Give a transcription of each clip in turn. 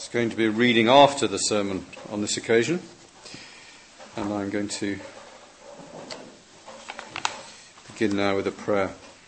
It's going to be a reading after the sermon on this occasion, and I'm going to begin now with a prayer.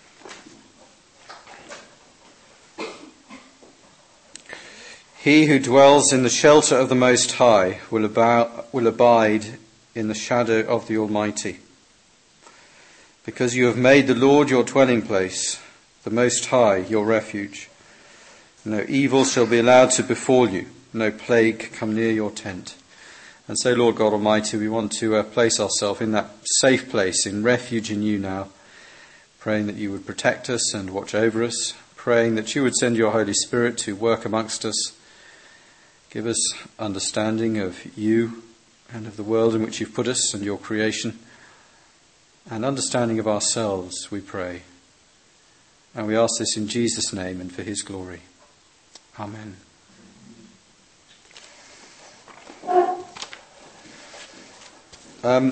He who dwells in the shelter of the Most High will abide in the shadow of the Almighty. Because you have made the Lord your dwelling place, the Most High your refuge, no evil shall be allowed to befall you, no plague come near your tent. And so, Lord God Almighty, we want to place ourselves in that safe place, in refuge in you now, praying that you would protect us and watch over us, praying that you would send your Holy Spirit to work amongst us, give us understanding of you and of the world in which you've put us and your creation, and understanding of ourselves, we pray. And we ask this in Jesus' name and for his glory. Amen. A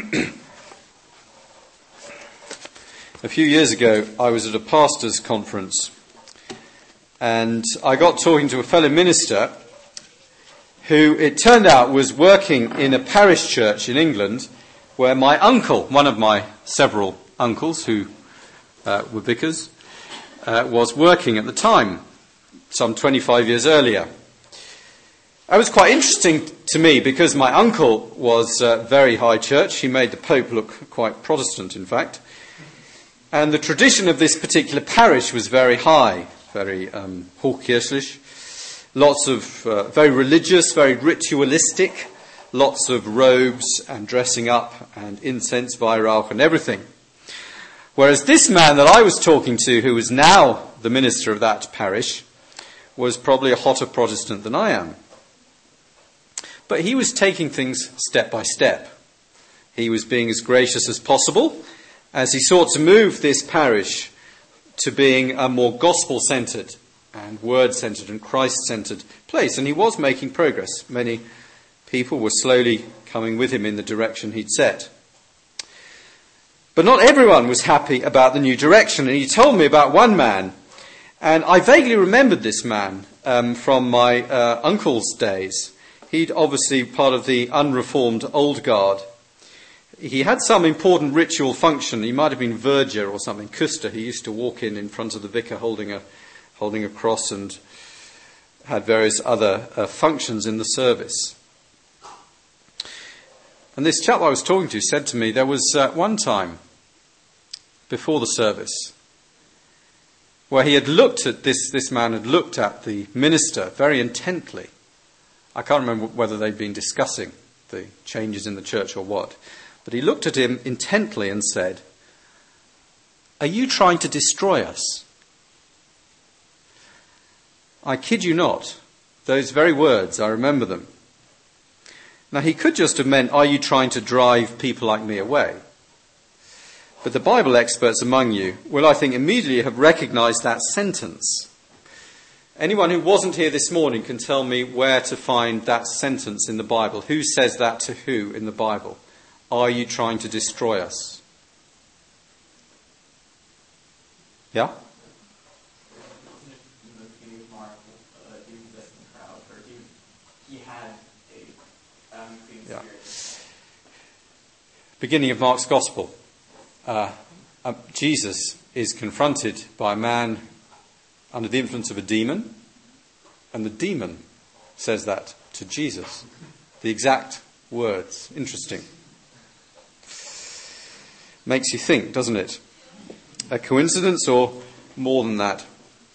few years ago, I was at a pastor's conference, and I got talking to a fellow minister who, it turned out, was working in a parish church in England where my uncle, one of my several uncles who were vicars, was working at the time, some 25 years earlier. It was quite interesting to me because my uncle was very high church. He made the Pope look quite Protestant, in fact. And the tradition of this particular parish was very high, very hochkirchlich. Lots of very religious, very ritualistic, lots of robes and dressing up and incense, Weihrauch and everything. Whereas this man that I was talking to, who was now the minister of that parish, was probably a hotter Protestant than I am. But he was taking things step by step. He was being as gracious as possible as he sought to move this parish to being a more gospel-centred and word-centred and Christ-centred place. And he was making progress. Many people were slowly coming with him in the direction he'd set. But not everyone was happy about the new direction. And he told me about one man, and I vaguely remembered this man from my uncle's days. He'd obviously part of the unreformed old guard. He had some important ritual function. He might have been verger or something, Custer. He used to walk in front of the vicar holding a cross and had various other functions in the service. And this chap I was talking to said to me there was one time before the service where he had looked at this man had looked at the minister very intently. I can't remember whether they'd been discussing the changes in the church or what, but he looked at him intently and said, "Are you trying to destroy us?" I kid you not, those very words, I remember them. Now, he could just have meant, "Are you trying to drive people like me away?" But the Bible experts among you will, I think, immediately have recognized that sentence. Anyone who wasn't here this morning can tell me where to find that sentence in the Bible. Who says that to who in the Bible? Are you trying to destroy us? Yeah? Yeah. Beginning of Mark's Gospel. Jesus is confronted by a man under the influence of a demon, and the demon says that to Jesus. The exact words. Interesting. Makes you think, doesn't it? A coincidence or more than that?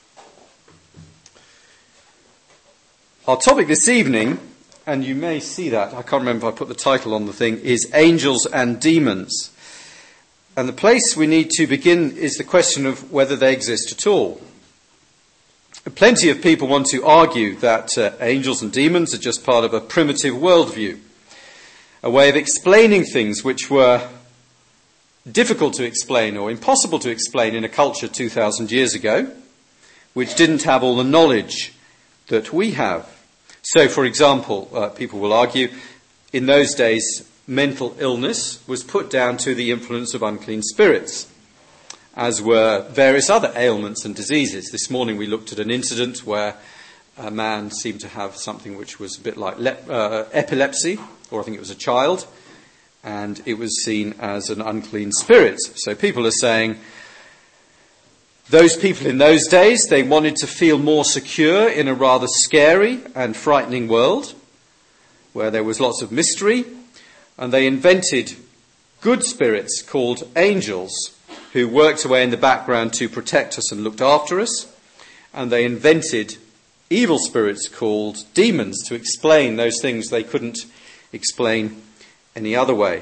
Our topic this evening, and you may see that, I can't remember if I put the title on the thing, is Angels and Demons. And the place we need to begin is the question of whether they exist at all. Plenty of people want to argue that angels and demons are just part of a primitive worldview, a way of explaining things which were difficult to explain or impossible to explain in a culture 2,000 years ago, which didn't have all the knowledge that we have. So, for example, people will argue, in those days, mental illness was put down to the influence of unclean spirits. as were various other ailments and diseases. This morning we looked at an incident where a man seemed to have something which was a bit like epilepsy, or I think it was a child, and it was seen as an unclean spirit. So people are saying those people in those days, they wanted to feel more secure in a rather scary and frightening world where there was lots of mystery, and they invented good spirits called angels who worked away in the background to protect us and looked after us, and they invented evil spirits called demons to explain those things they couldn't explain any other way.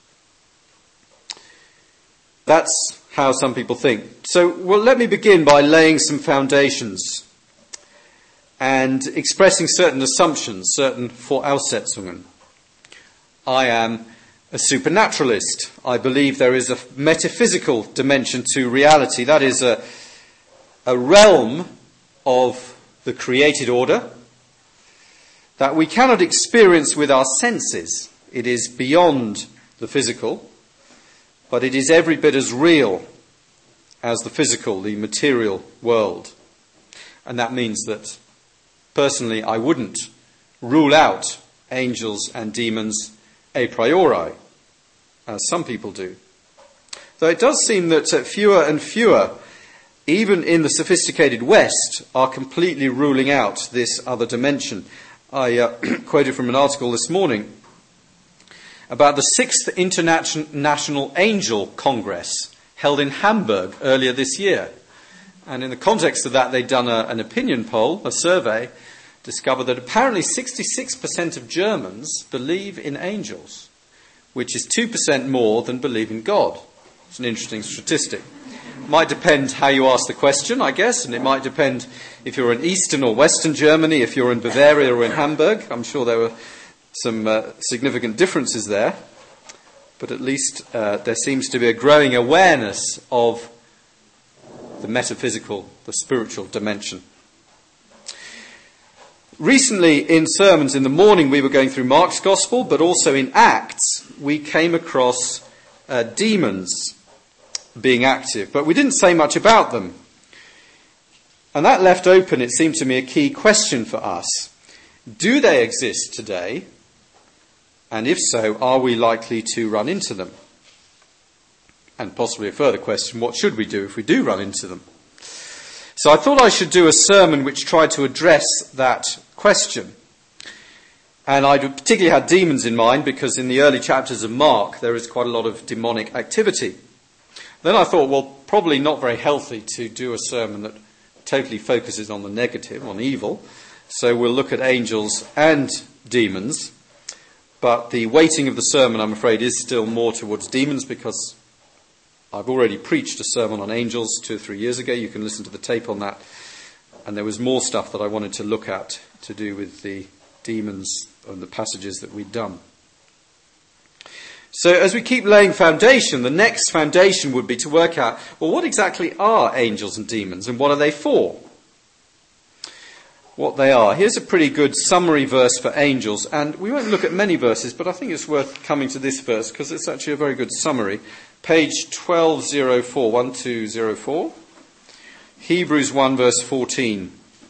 That's how some people think. So, let me begin by laying some foundations and expressing certain assumptions, certain Voraussetzungen. I am a supernaturalist. I believe there is a metaphysical dimension to reality. That is a realm of the created order that we cannot experience with our senses. It is beyond the physical, but it is every bit as real as the physical, the material world. And that means that, personally, I wouldn't rule out angels and demons a priori, as some people do. Though it does seem that fewer and fewer, even in the sophisticated West, are completely ruling out this other dimension. I quoted from an article this morning about the 6th International Angel Congress held in Hamburg earlier this year. And in the context of that, they'd done an opinion poll, a survey, discovered that apparently 66% of Germans believe in angels, which is 2% more than believe in God. It's an interesting statistic. It might depend how you ask the question, I guess, and it might depend if you're in Eastern or Western Germany, if you're in Bavaria or in Hamburg. I'm sure there were some significant differences there, but at least there seems to be a growing awareness of the metaphysical, the spiritual dimension. Recently in sermons in the morning we were going through Mark's Gospel, but also in Acts we came across demons being active, but we didn't say much about them. And that left open, it seemed to me, a key question for us. Do they exist today? And if so, are we likely to run into them? And possibly a further question, what should we do if we do run into them? So I thought I should do a sermon which tried to address that question. And I particularly had demons in mind because in the early chapters of Mark there is quite a lot of demonic activity. Then I thought, well, probably not very healthy to do a sermon that totally focuses on the negative, on evil. So we'll look at angels and demons. But the weighting of the sermon, I'm afraid, is still more towards demons because I've already preached a sermon on angels 2 or 3 years ago. You can listen to the tape on that. And there was more stuff that I wanted to look at to do with the demons and the passages that we'd done. So as we keep laying foundation, the next foundation would be to work out, well, what exactly are angels and demons and what are they for? What they are. Here's a pretty good summary verse for angels, and we won't look at many verses, but I think it's worth coming to this verse because it's actually a very good summary. Page 1204, 1204, Hebrews 1 verse 14.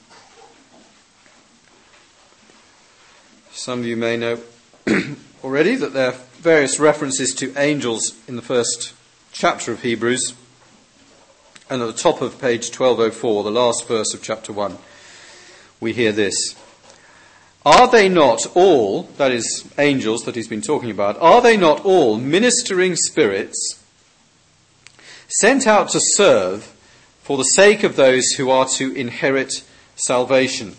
Some of you may know already that there are various references to angels in the first chapter of Hebrews. And at the top of page 1204, the last verse of chapter 1, we hear this. Are they not all, that is angels that he's been talking about, are they not all ministering spirits sent out to serve for the sake of those who are to inherit salvation?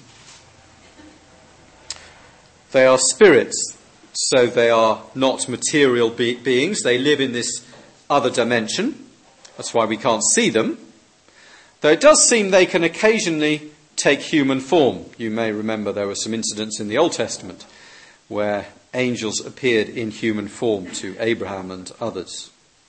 They are spirits, so they are not material beings. They live in this other dimension. That's why we can't see them. Though it does seem they can occasionally take human form. You may remember there were some incidents in the Old Testament where angels appeared in human form to Abraham and others.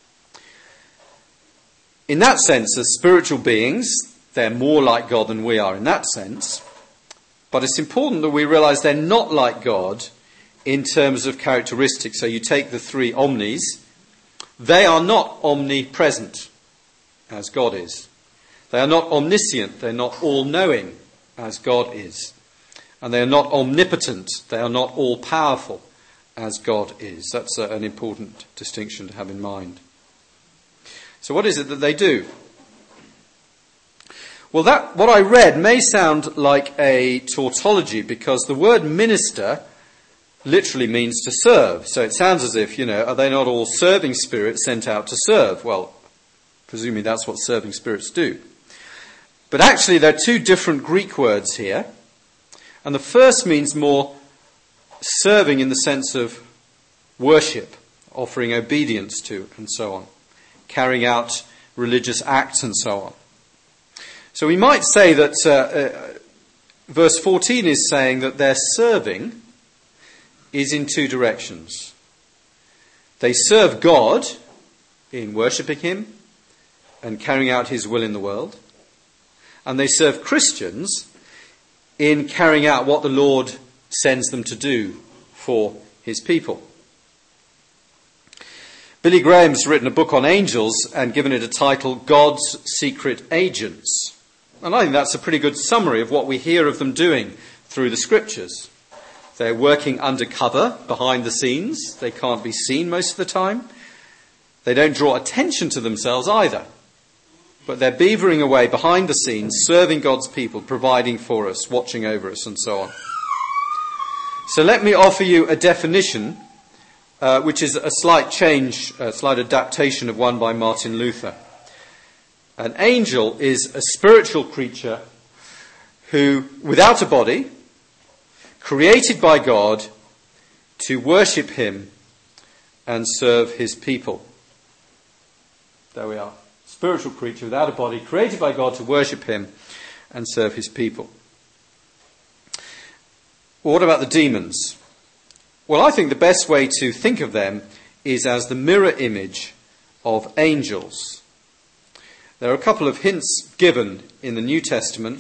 In that sense, as spiritual beings, they're more like God than we are in that sense. But it's important that we realize they're not like God in terms of characteristics. So you take the three omnis. They are not omnipresent, as God is. They are not omniscient. They're not all-knowing, as God is. And they are not omnipotent. They are not all-powerful as God is. That's an important distinction to have in mind. So what is it that they do? Well, what I read may sound like a tautology, because the word minister literally means to serve. So it sounds as if, are they not all serving spirits sent out to serve? Well, presumably that's what serving spirits do. But actually there are two different Greek words here. And the first means more serving in the sense of worship, offering obedience to, and so on, carrying out religious acts and so on. So we might say that verse 14 is saying that their serving is in two directions. They serve God in worshipping him and carrying out his will in the world. And they serve Christians in carrying out what the Lord sends them to do for his people. Billy Graham's written a book on angels and given it a title, God's Secret Agents. And I think that's a pretty good summary of what we hear of them doing through the scriptures. They're working undercover, behind the scenes. They can't be seen most of the time. They don't draw attention to themselves either. But they're beavering away behind the scenes, serving God's people, providing for us, watching over us, and so on. So let me offer you a definition, which is a slight change, a slight adaptation of one by Martin Luther. An angel is a spiritual creature who, without a body, created by God to worship him and serve his people. There we are. Spiritual creature without a body, created by God to worship him and serve his people. Well, what about the demons? Well, I think the best way to think of them is as the mirror image of angels. There are a couple of hints given in the New Testament.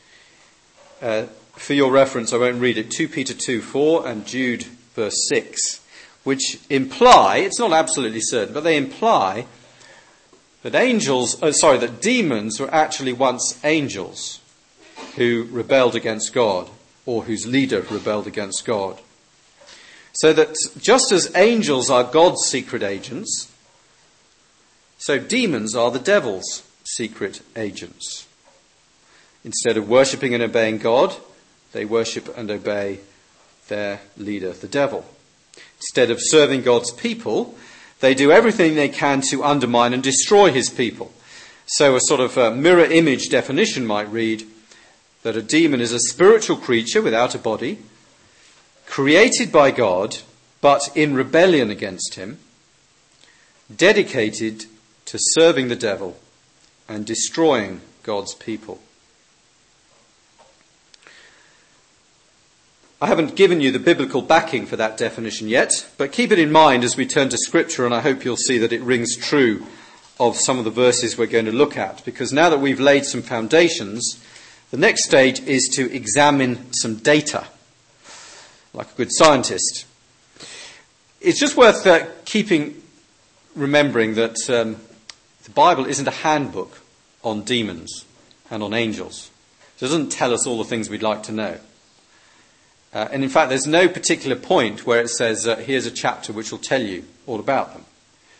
For your reference, I won't read it. 2 Peter 2:4 and Jude verse 6, which imply, it's not absolutely certain, but they imply that that demons were actually once angels who rebelled against God, or whose leader rebelled against God. So that just as angels are God's secret agents, so demons are the devil's secret agents. Instead of worshipping and obeying God, they worship and obey their leader, the devil. Instead of serving God's people, they do everything they can to undermine and destroy his people. So a sort of mirror image definition might read that a demon is a spiritual creature without a body, created by God, but in rebellion against him, dedicated to serving the devil and destroying God's people. I haven't given you the biblical backing for that definition yet, but keep it in mind as we turn to Scripture, and I hope you'll see that it rings true of some of the verses we're going to look at, because now that we've laid some foundations, the next stage is to examine some data, like a good scientist. It's just worth remembering that the Bible isn't a handbook on demons and on angels. It doesn't tell us all the things we'd like to know. And in fact, there's no particular point where it says, here's a chapter which will tell you all about them.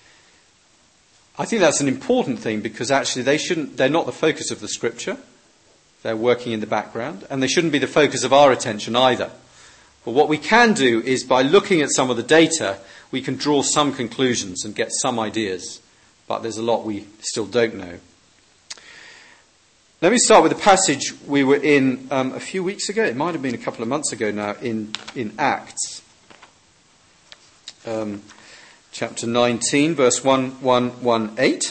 I think that's an important thing, because actually they're not the focus of the scripture. They're working in the background, and they shouldn't be the focus of our attention either. But what we can do is, by looking at some of the data, we can draw some conclusions and get some ideas. But there's a lot we still don't know. Let me start with a passage we were in a few weeks ago. It might have been a couple of months ago now, in Acts. Chapter 19, verse 1118.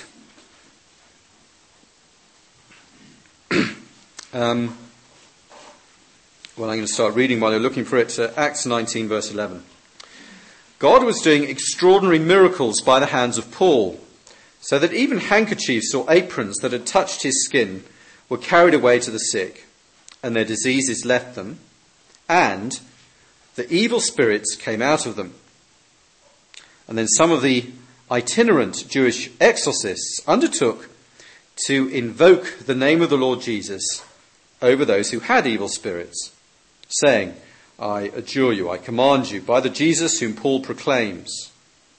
I'm going to start reading while you're looking for it. Acts 19, verse 11. God was doing extraordinary miracles by the hands of Paul, so that even handkerchiefs or aprons that had touched his skin were carried away to the sick, and their diseases left them, and the evil spirits came out of them. And then some of the itinerant Jewish exorcists undertook to invoke the name of the Lord Jesus over those who had evil spirits, saying, I adjure you, I command you, by the Jesus whom Paul proclaims.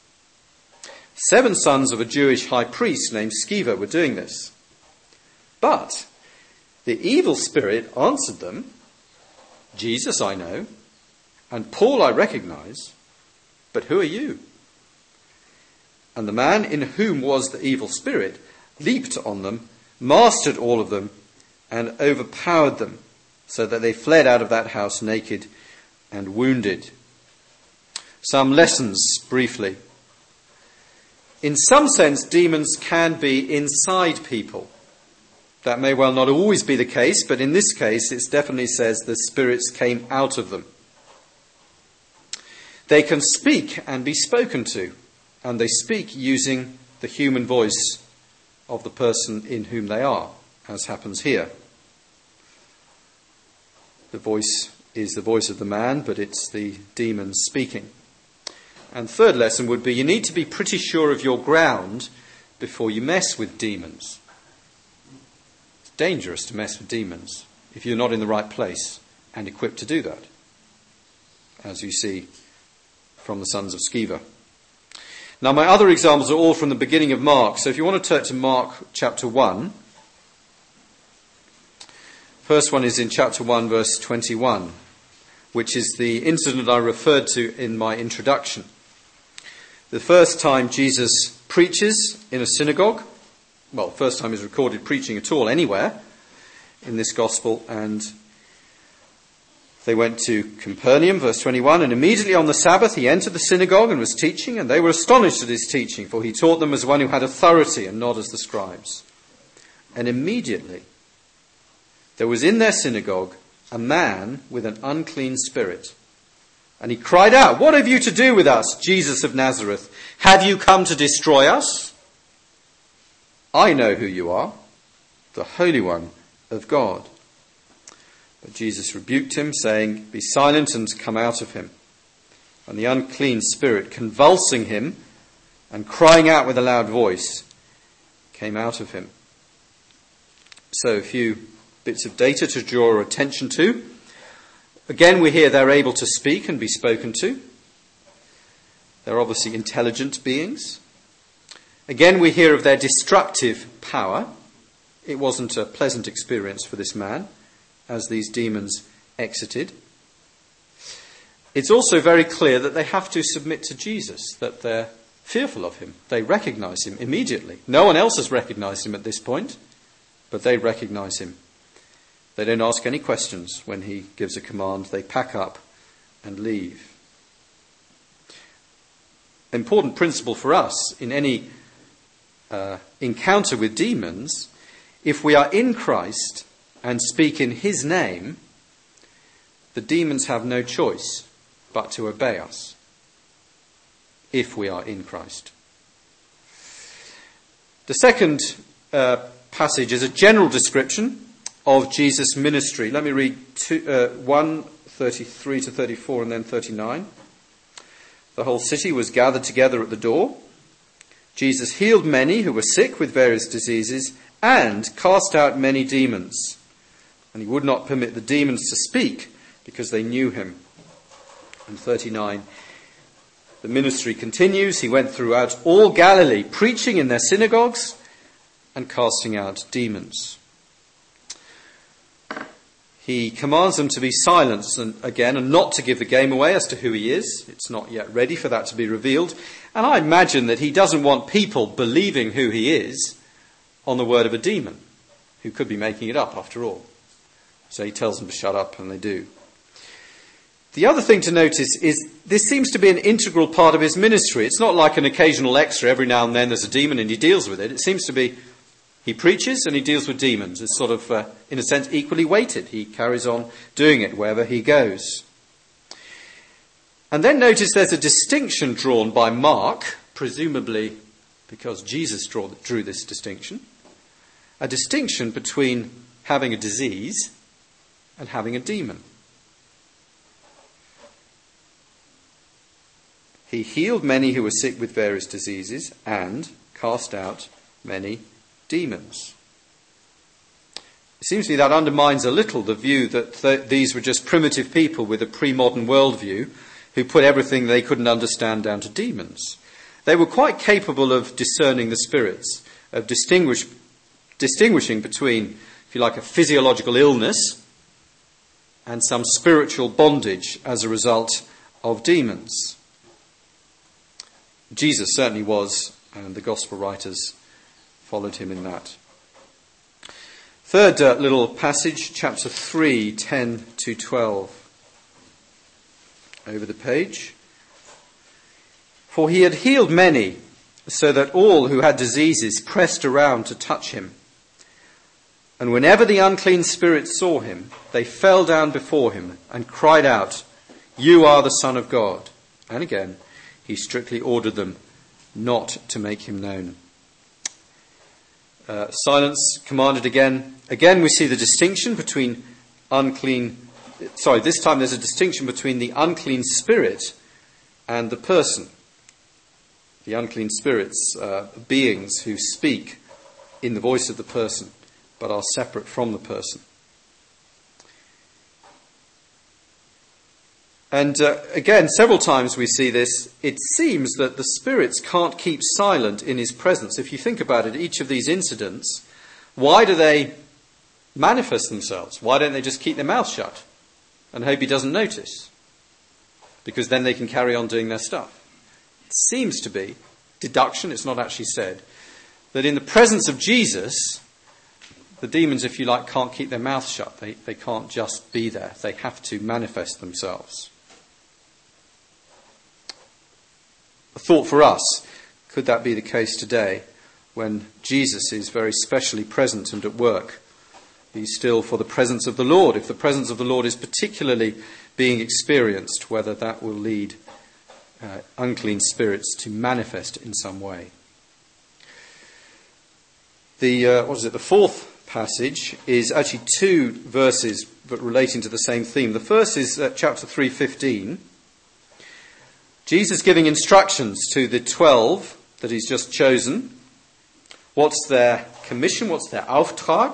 7 sons of a Jewish high priest named Sceva were doing this. But the evil spirit answered them, Jesus I know, and Paul I recognize, but who are you? And the man in whom was the evil spirit leaped on them, mastered all of them, and overpowered them, so that they fled out of that house naked and wounded. Some lessons briefly. In some sense, demons can be inside people. That may well not always be the case, but in this case it definitely says the spirits came out of them. They can speak and be spoken to, and they speak using the human voice of the person in whom they are, as happens here. The voice is the voice of the man, but it's the demon speaking. And third lesson would be you need to be pretty sure of your ground before you mess with demons. It's dangerous to mess with demons if you're not in the right place and equipped to do that, as you see from the sons of Sceva. Now my other examples are all from the beginning of Mark, so if you want to turn to Mark chapter 1, first one is in chapter 1 verse 21, which is the incident I referred to in my introduction. The first time Jesus preaches in a synagogue, well, first time he's recorded preaching at all anywhere in this gospel, and they went to Capernaum, verse 21, and immediately on the Sabbath he entered the synagogue and was teaching, and they were astonished at his teaching, for he taught them as one who had authority and not as the scribes. And immediately there was in their synagogue a man with an unclean spirit. And he cried out, "What have you to do with us, Jesus of Nazareth? Have you come to destroy us? I know who you are, the Holy One of God." But Jesus rebuked him, saying, "Be silent and come out of him." And the unclean spirit, convulsing him and crying out with a loud voice, came out of him. So a few bits of data to draw our attention to. Again, we hear they're able to speak and be spoken to. They're obviously intelligent beings. Again, we hear of their destructive power. It wasn't a pleasant experience for this man as these demons exited. It's also very clear that they have to submit to Jesus, that they're fearful of him. They recognize him immediately. No one else has recognized him at this point, but they recognize him. They don't ask any questions when he gives a command. They pack up and leave. Important principle for us in any encounter with demons: if we are in Christ and speak in his name, the demons have no choice but to obey us, if we are in Christ. The second passage is a general description of Jesus' ministry. Let me read 1:33 to 34 and then 39. The whole city was gathered together at the door. Jesus healed many who were sick with various diseases and cast out many demons. And he would not permit the demons to speak because they knew him. And 39, the ministry continues. He went throughout all Galilee, preaching in their synagogues and casting out demons. He commands them to be silent and not to give the game away as to who he is. It's not yet ready for that to be revealed. And I imagine that he doesn't want people believing who he is on the word of a demon, who could be making it up after all. So he tells them to shut up, and they do. The other thing to notice is this seems to be an integral part of his ministry. It's not like an occasional extra. Every now and then there's a demon and he deals with it. It seems to be he preaches and he deals with demons. It's sort of, in a sense, equally weighted. He carries on doing it wherever he goes. And then notice there's a distinction drawn by Mark, presumably because Jesus drew this distinction. A distinction between having a disease and having a demon. He healed many who were sick with various diseases and cast out many demons. It seems to me that undermines a little the view that these were just primitive people with a pre-modern worldview who put everything they couldn't understand down to demons. They were quite capable of discerning the spirits, of distinguishing between, if you like, a physiological illness and some spiritual bondage as a result of demons. Jesus certainly was, and the gospel writers followed him in that. Third little passage, chapter 3, 10 to 12. Over the page. For he had healed many, so that all who had diseases pressed around to touch him. And whenever the unclean spirits saw him, they fell down before him and cried out, "You are the Son of God." And again, he strictly ordered them not to make him known. Silence commanded again. Again we see the distinction between this time there's a distinction between the unclean spirit and the person. The unclean spirits are beings who speak in the voice of the person, but are separate from the person. And again, several times we see this. It seems that the spirits can't keep silent in his presence. If you think about it, each of these incidents, why do they manifest themselves? Why don't they just keep their mouth shut and hope he doesn't notice? Because then they can carry on doing their stuff. It seems to be, deduction, it's not actually said, that in the presence of Jesus, the demons, if you like, can't keep their mouth shut. They can't just be there. They have to manifest themselves. A thought for us, could that be the case today when Jesus is very specially present and at work? Be still for the presence of the Lord. If the presence of the Lord is particularly being experienced, whether that will lead unclean spirits to manifest in some way. The fourth passage is actually two verses but relating to the same theme. The first is chapter 3:15. Jesus giving instructions to the 12 that he's just chosen. What's their commission? What's their Auftrag?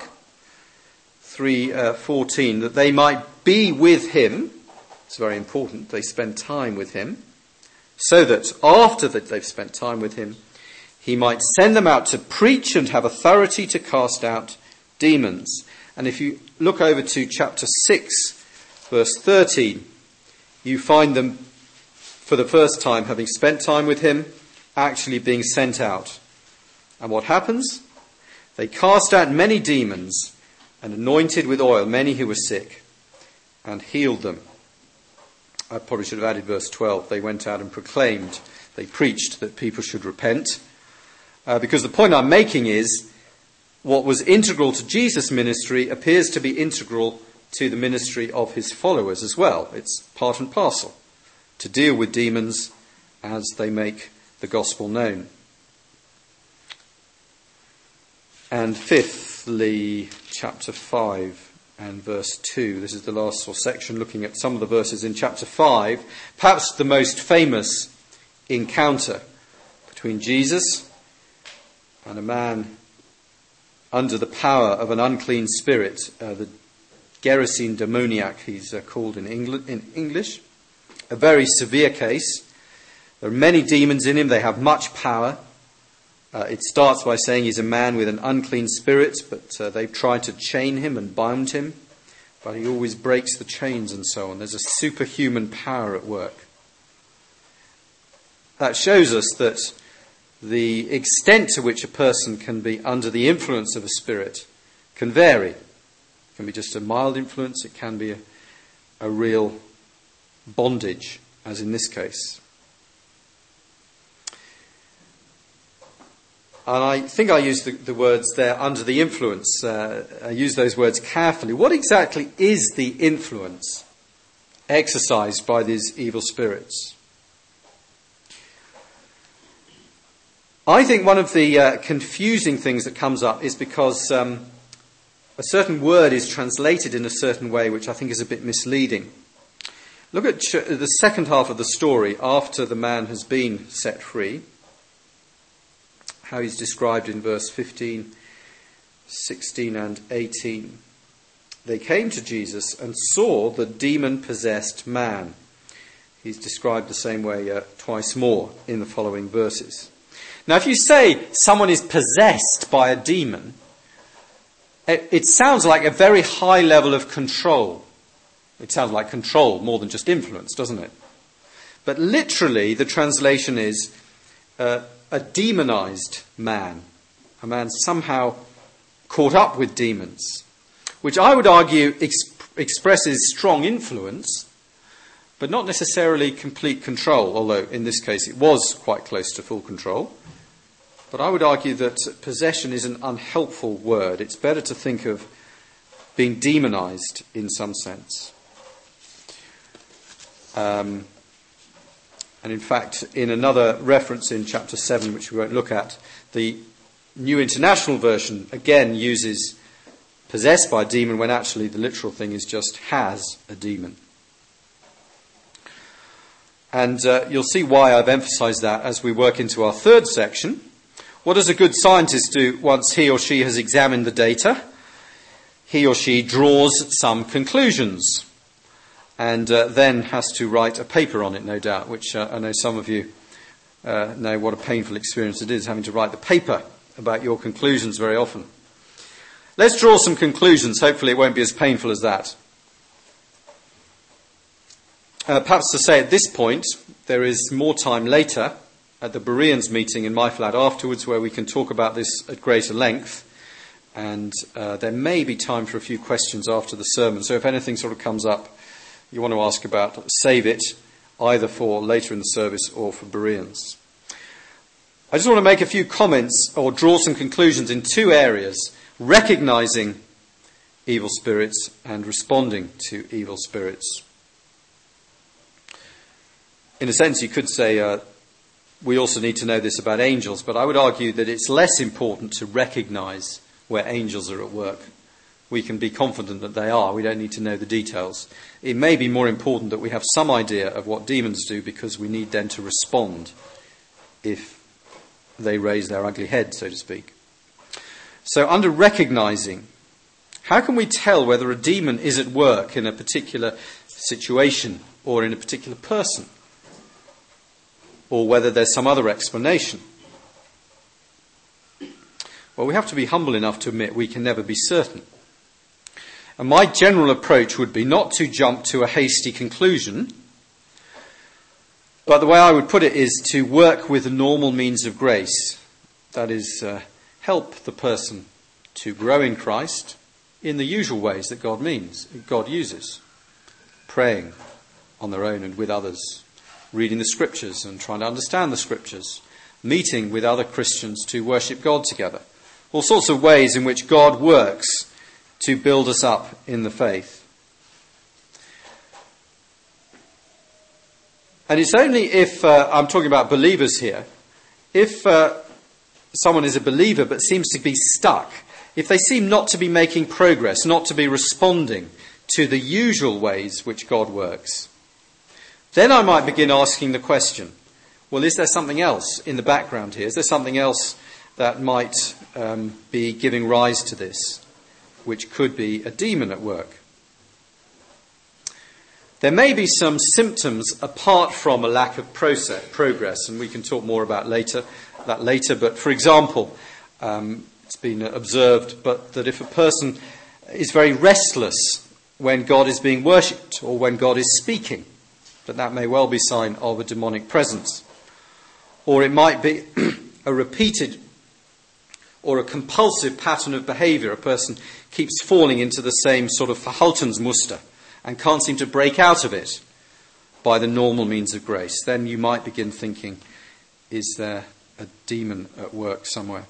3:14, that they might be with him. It's very important. They spend time with him, so that after that they've spent time with him, he might send them out to preach and have authority to cast out demons. And if you look over to chapter 6, verse 13, you find them, for the first time, having spent time with him, actually being sent out. And what happens? They cast out many demons and anointed with oil many who were sick and healed them. I probably should have added verse 12. They went out and proclaimed, they preached that people should repent. Because the point I'm making is, what was integral to Jesus' ministry appears to be integral to the ministry of his followers as well. It's part and parcel to deal with demons as they make the gospel known. And fifthly, chapter 5 and verse 2. This is the last section, looking at some of the verses in chapter 5. Perhaps the most famous encounter between Jesus and a man under the power of an unclean spirit, the Gerasene demoniac, he's called in English. A very severe case. There are many demons in him. They have much power. It starts by saying he's a man with an unclean spirit, but they've tried to chain him and bind him, but he always breaks the chains and so on. There's a superhuman power at work. That shows us that the extent to which a person can be under the influence of a spirit can vary. It can be just a mild influence. It can be a real bondage, as in this case. And I think I used the words there, under the influence. I use those words carefully. What exactly is the influence exercised by these evil spirits? I think one of the confusing things that comes up is because a certain word is translated in a certain way, which I think is a bit misleading. Look at the second half of the story after the man has been set free. How he's described in verse 15, 16 and 18. they came to Jesus and saw the demon-possessed man. He's described the same way twice more in the following verses. Now, if you say someone is possessed by a demon, it sounds like a very high level of control. It sounds like control more than just influence, doesn't it? But literally, the translation is a demonized man, a man somehow caught up with demons, which I would argue expresses strong influence, but not necessarily complete control, although in this case it was quite close to full control. But I would argue that possession is an unhelpful word. It's better to think of being demonized in some sense. And in fact, in another reference in chapter 7, which we won't look at, the New International Version again uses possessed by a demon when actually the literal thing is just has a demon. And you'll see why I've emphasized that as we work into our third section. What does a good scientist do once he or she has examined the data? He or she draws some conclusions and then has to write a paper on it, no doubt, which I know some of you know what a painful experience it is, having to write the paper about your conclusions very often. Let's draw some conclusions. Hopefully it won't be as painful as that. Perhaps to say at this point, there is more time later at the Bereans meeting in my flat afterwards where we can talk about this at greater length. And there may be time for a few questions after the sermon. So if anything sort of comes up you want to ask about, save it either for later in the service or for Bereans. I just want to make a few comments or draw some conclusions in two areas: recognizing evil spirits and responding to evil spirits. In a sense, you could say we also need to know this about angels, but I would argue that it's less important to recognize where angels are at work. We can be confident that they are. We don't need to know the details. It may be more important that we have some idea of what demons do, because we need then to respond if they raise their ugly head, so to speak. So under recognizing, how can we tell whether a demon is at work in a particular situation or in a particular person? Or whether there's some other explanation? Well, we have to be humble enough to admit we can never be certain. And my general approach would be not to jump to a hasty conclusion, but the way I would put it is to work with the normal means of grace. That is, help the person to grow in Christ in the usual ways that God uses. Praying on their own and with others, reading the scriptures and trying to understand the scriptures, meeting with other Christians to worship God together. All sorts of ways in which God works to build us up in the faith. And it's only if, I'm talking about believers here, if someone is a believer but seems to be stuck, if they seem not to be making progress, not to be responding to the usual ways which God works, then I might begin asking the question, well, is there something else in the background here? Is there something else that might be giving rise to this, which could be a demon at work? There may be some symptoms apart from a lack of progress, and we can talk more about that later. But for example, it's been observed that if a person is very restless when God is being worshipped or when God is speaking, that may well be a sign of a demonic presence. Or it might be a repeated or a compulsive pattern of behaviour. A person keeps falling into the same sort of Verhaltensmuster and can't seem to break out of it by the normal means of grace. Then you might begin thinking, is there a demon at work somewhere?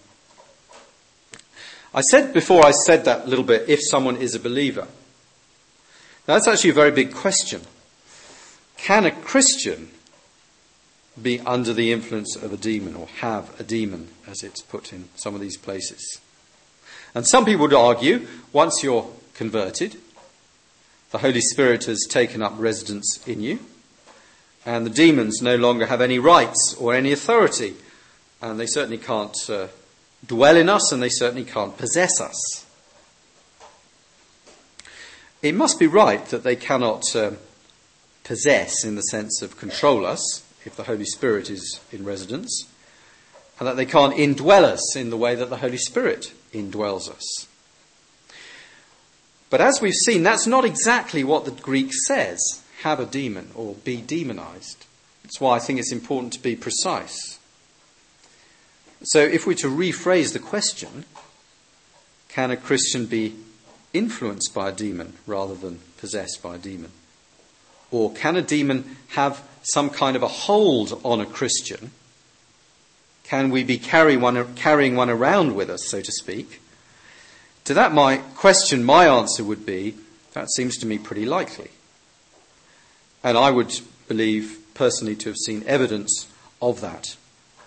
I said before I said that little bit, if someone is a believer. Now, that's actually a very big question. Can a Christian be under the influence of a demon, or have a demon, as it's put in some of these places? And some people would argue, once you're converted, the Holy Spirit has taken up residence in you, and the demons no longer have any rights or any authority, and they certainly can't dwell in us, and they certainly can't possess us. it must be right that they cannot possess in the sense of control us if the Holy Spirit is in residence, and that they can't indwell us in the way that the Holy Spirit indwells us. But as we've seen, that's not exactly what the Greek says, have a demon or be demonized. That's why I think it's important to be precise. So if we're to rephrase the question, can a Christian be influenced by a demon rather than possessed by a demon? Or can a demon have some kind of a hold on a Christian? Can we be carrying one around with us, so to speak? To that my answer would be, that seems to me pretty likely. And I would believe personally to have seen evidence of that.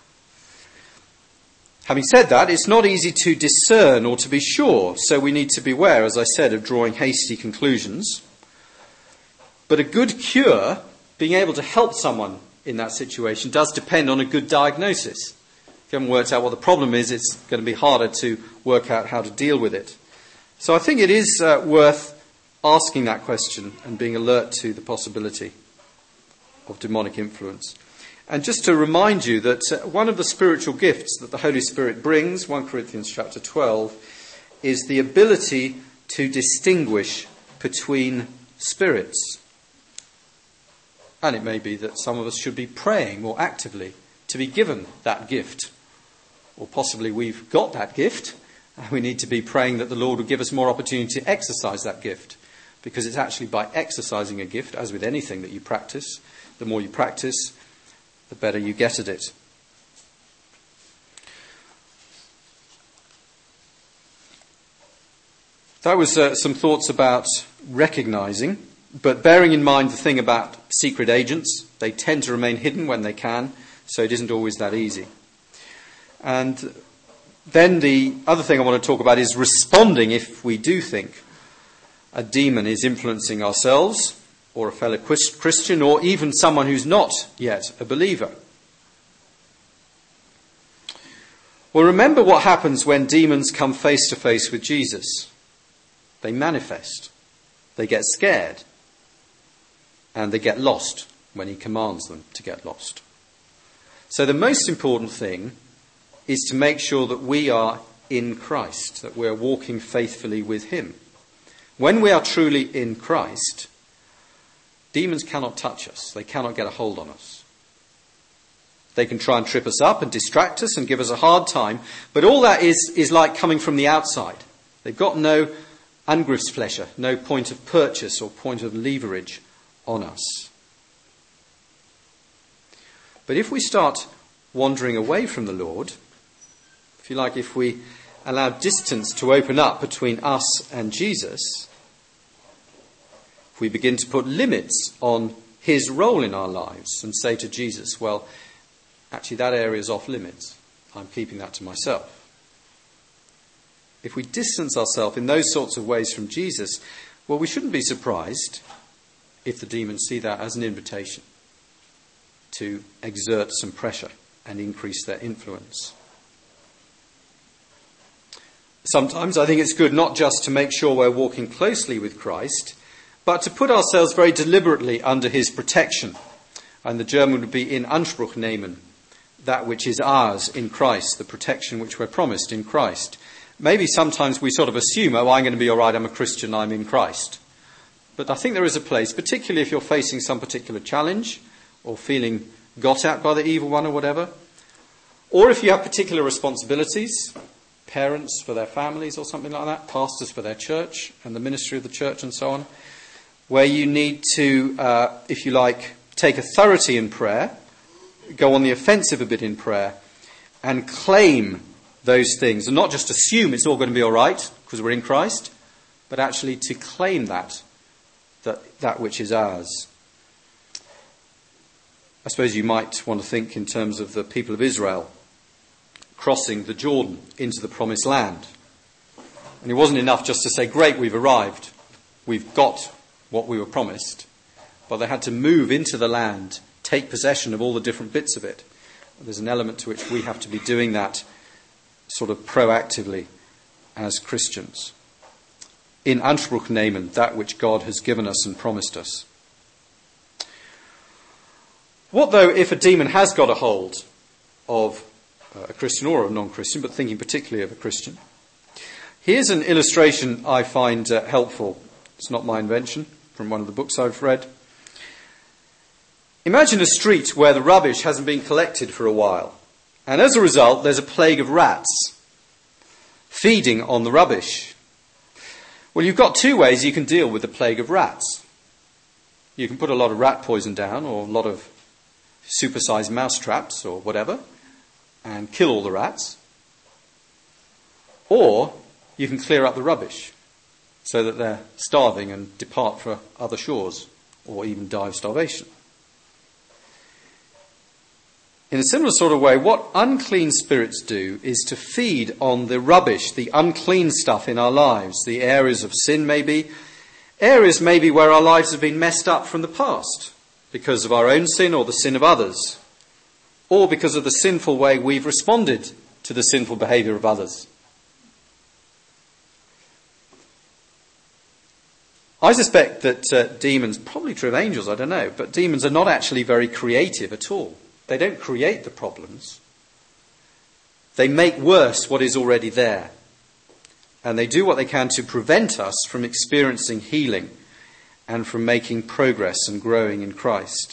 Having said that, it's not easy to discern or to be sure, so we need to beware, as I said, of drawing hasty conclusions. But a good cure, being able to help someone in that situation, does depend on a good diagnosis. If you haven't worked out what the problem is, it's going to be harder to work out how to deal with it. So I think it is worth asking that question and being alert to the possibility of demonic influence. And just to remind you that one of the spiritual gifts that the Holy Spirit brings, 1 Corinthians chapter 12, is the ability to distinguish between spirits. And it may be that some of us should be praying more actively to be given that gift. Or possibly we've got that gift and we need to be praying that the Lord will give us more opportunity to exercise that gift. Because it's actually by exercising a gift, as with anything that you practice, the more you practice, the better you get at it. That was some thoughts about recognizing, but bearing in mind the thing about secret agents. They tend to remain hidden when they can, so it isn't always that easy. And then the other thing I want to talk about is responding if we do think a demon is influencing ourselves, or a fellow Christian, or even someone who's not yet a believer. Well, remember what happens when demons come face to face with Jesus. They manifest. They get scared. And they get lost when he commands them to get lost. So the most important thing is to make sure that we are in Christ, that we're walking faithfully with him. When we are truly in Christ, demons cannot touch us. They cannot get a hold on us. They can try and trip us up and distract us and give us a hard time. But all that is like coming from the outside. They've got no Angriffsfläche, no point of purchase or point of leverage on us. But if we start wandering away from the Lord, if you like, if we allow distance to open up between us and Jesus, if we begin to put limits on his role in our lives and say to Jesus, well, actually that area is off limits. I'm keeping that to myself. If we distance ourselves in those sorts of ways from Jesus, well, we shouldn't be surprised if the demons see that as an invitation to exert some pressure and increase their influence. Sometimes I think it's good not just to make sure we're walking closely with Christ, but to put ourselves very deliberately under his protection. And the German would be in Anspruch nehmen, that which is ours in Christ, the protection which we're promised in Christ. Maybe sometimes we sort of assume, oh, I'm going to be all right, I'm a Christian, I'm in Christ. But I think there is a place, particularly if you're facing some particular challenge or feeling got at by the evil one or whatever, or if you have particular responsibilities, parents for their families or something like that, pastors for their church and the ministry of the church and so on, where you need to, if you like, take authority in prayer, go on the offensive a bit in prayer, and claim those things, and not just assume it's all going to be all right because we're in Christ, but actually to claim that which is ours. I suppose you might want to think in terms of the people of Israel crossing the Jordan into the promised land. And it wasn't enough just to say, great, we've arrived. We've got what we were promised. But they had to move into the land, take possession of all the different bits of it. There's an element to which we have to be doing that sort of proactively as Christians. in Anspruch nehmen that which God has given us and promised us. What though if a demon has got a hold of a Christian or a non-Christian, but thinking particularly of a Christian? Here's an illustration I find helpful. It's not my invention, from one of the books I've read. Imagine a street where the rubbish hasn't been collected for a while, and as a result there's a plague of rats feeding on the rubbish. Well, you've got two ways you can deal with the plague of rats. You can put a lot of rat poison down, or a lot of supersized mouse traps or whatever, and kill all the rats. Or you can clear up the rubbish so that they're starving and depart for other shores, or even die of starvation. In a similar sort of way, what unclean spirits do is to feed on the rubbish, the unclean stuff in our lives, the areas of sin maybe, areas maybe where our lives have been messed up from the past because of our own sin or the sin of others, or because of the sinful way we've responded to the sinful behaviour of others. I suspect that demons, probably true of angels, I don't know, but demons are not actually very creative at all. They don't create the problems. They make worse what is already there. And they do what they can to prevent us from experiencing healing and from making progress and growing in Christ.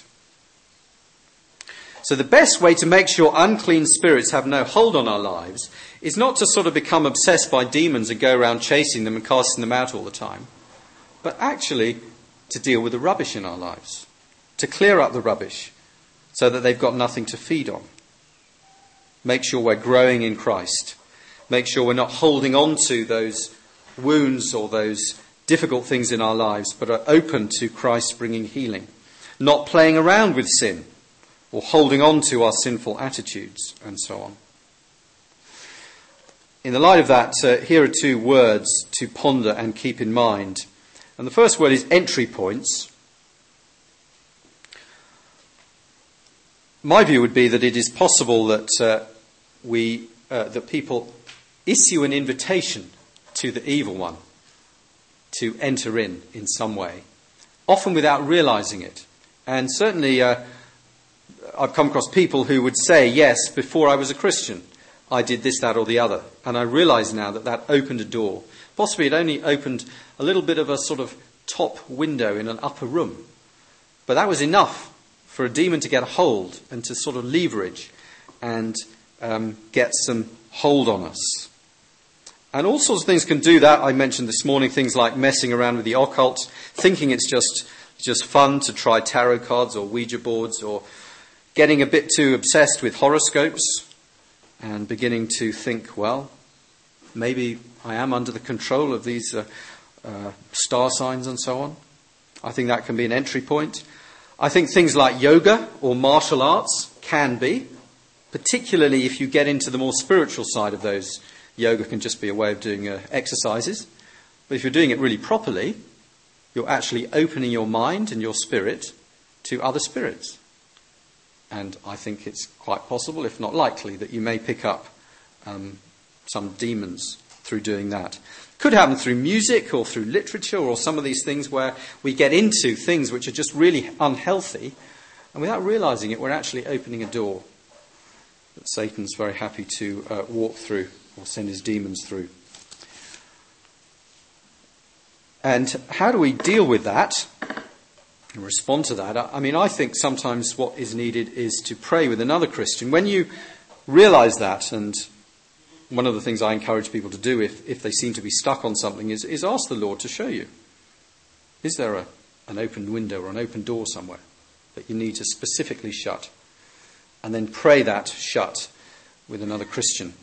So the best way to make sure unclean spirits have no hold on our lives is not to sort of become obsessed by demons and go around chasing them and casting them out all the time, but actually to deal with the rubbish in our lives, to clear up the rubbish so that they've got nothing to feed on. Make sure we're growing in Christ. Make sure we're not holding on to those wounds or those difficult things in our lives, but are open to Christ bringing healing. Not playing around with sin or holding on to our sinful attitudes and so on. In the light of that, here are two words to ponder and keep in mind. And the first word is entry points. My view would be that it is possible that that people issue an invitation to the evil one to enter in some way, often without realizing it. And certainly I've come across people who would say, yes, before I was a Christian, I did this, that or the other. And I realize now that that opened a door. Possibly it only opened a little bit of a sort of top window in an upper room. But that was enough for a demon to get a hold and to sort of leverage and get some hold on us. And all sorts of things can do that. I mentioned this morning things like messing around with the occult, thinking it's just fun to try tarot cards or Ouija boards, or getting a bit too obsessed with horoscopes and beginning to think, well, maybe I am under the control of these star signs and so on. I think that can be an entry point. I think things like yoga or martial arts can be, particularly if you get into the more spiritual side of those. Yoga can just be a way of doing exercises. But if you're doing it really properly, you're actually opening your mind and your spirit to other spirits. And I think it's quite possible, if not likely, that you may pick up some demons through doing that. Could happen through music or through literature or some of these things where we get into things which are just really unhealthy, and without realizing it, we're actually opening a door that Satan's very happy to walk through or send his demons through. And how do we deal with that and respond to that? I mean, I think sometimes what is needed is to pray with another Christian. When you realize that, and one of the things I encourage people to do if they seem to be stuck on something is ask the Lord to show you. Is there an open window or an open door somewhere that you need to specifically shut? And then pray that shut with another Christian.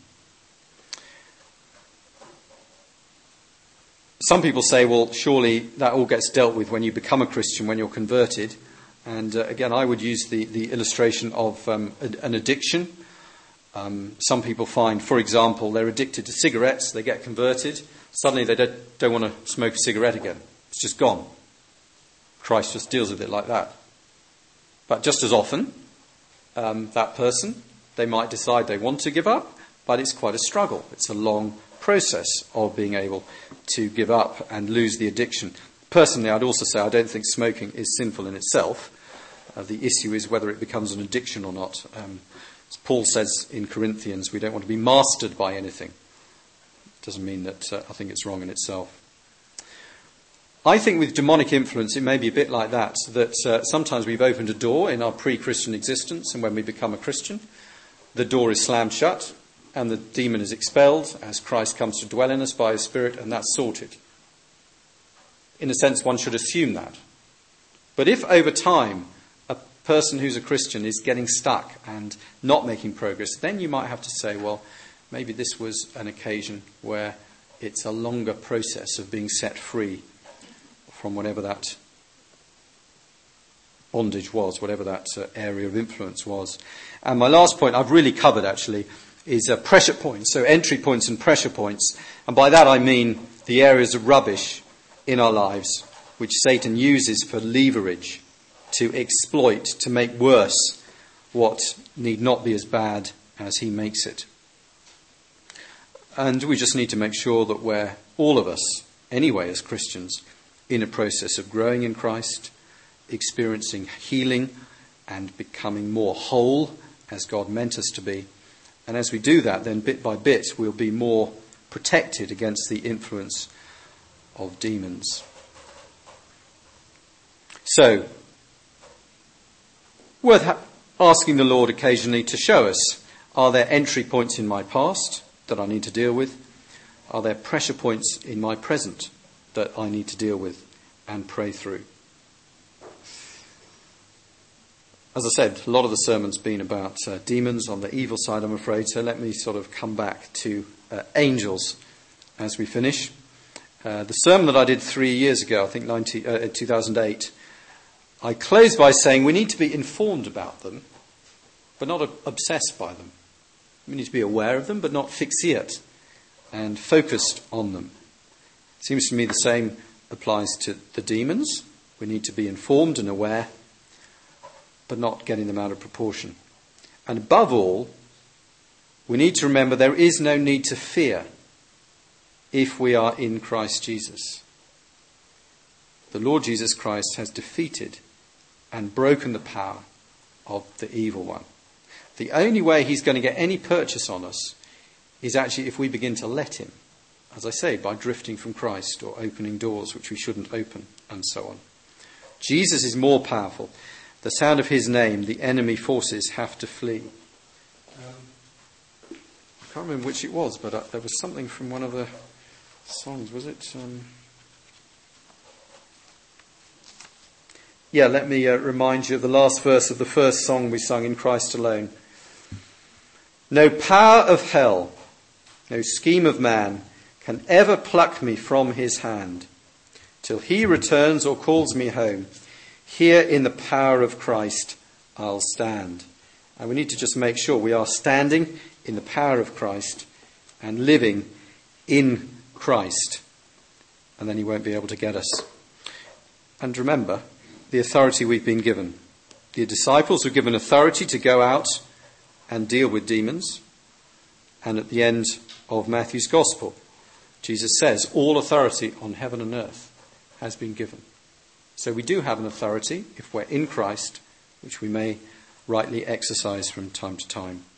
Some people say, well, surely that all gets dealt with when you become a Christian, when you're converted. And again, I would use the illustration of an addiction. Some people find, for example, they're addicted to cigarettes, they get converted, suddenly they don't want to smoke a cigarette again. It's just gone. Christ just deals with it like that. But just as often, that person, they might decide they want to give up, but it's quite a struggle. It's a long process of being able to give up and lose the addiction. Personally, I'd also say I don't think smoking is sinful in itself. The issue is whether it becomes an addiction or not. As Paul says in Corinthians, we don't want to be mastered by anything. Doesn't mean that I think it's wrong in itself. I think with demonic influence it may be a bit like that sometimes we've opened a door in our pre-Christian existence, and when we become a Christian, the door is slammed shut and the demon is expelled as Christ comes to dwell in us by his Spirit, and that's sorted. In a sense, one should assume that. But if over time a person who's a Christian is getting stuck and not making progress, then you might have to say, well, maybe this was an occasion where it's a longer process of being set free from whatever that bondage was, whatever that area of influence was. And my last point I've really covered actually is pressure points, so entry points and pressure points. And by that I mean the areas of rubbish in our lives which Satan uses for leverage, to exploit, to make worse what need not be as bad as he makes it. And we just need to make sure that we're, all of us, anyway as Christians, in a process of growing in Christ, experiencing healing and becoming more whole as God meant us to be. And as we do that, then bit by bit we'll be more protected against the influence of demons. So, worth asking the Lord occasionally to show us, are there entry points in my past that I need to deal with? Are there pressure points in my present that I need to deal with and pray through? As I said, a lot of the sermon's been about demons on the evil side, I'm afraid, so let me sort of come back to angels as we finish. The sermon that I did 3 years ago, I think 2008, I closed by saying we need to be informed about them, but not obsessed by them. We need to be aware of them, but not fixate and focused on them. It seems to me the same applies to the demons. We need to be informed and aware, but not getting them out of proportion. And above all, we need to remember there is no need to fear if we are in Christ Jesus. The Lord Jesus Christ has defeated and broken the power of the evil one. The only way he's going to get any purchase on us is actually if we begin to let him. As I say, by drifting from Christ or opening doors which we shouldn't open and so on. Jesus is more powerful. The sound of his name, the enemy forces have to flee. I can't remember which it was, but there was something from one of the songs, was it? Let me remind you of the last verse of the first song we sung, In Christ Alone. No power of hell, no scheme of man can ever pluck me from his hand. Till he returns or calls me home, here in the power of Christ I'll stand. And we need to just make sure we are standing in the power of Christ and living in Christ. And then he won't be able to get us. And remember the authority we've been given. The disciples were given authority to go out and deal with demons. And at the end of Matthew's Gospel, Jesus says, all authority on heaven and earth has been given. So we do have an authority, if we're in Christ, which we may rightly exercise from time to time.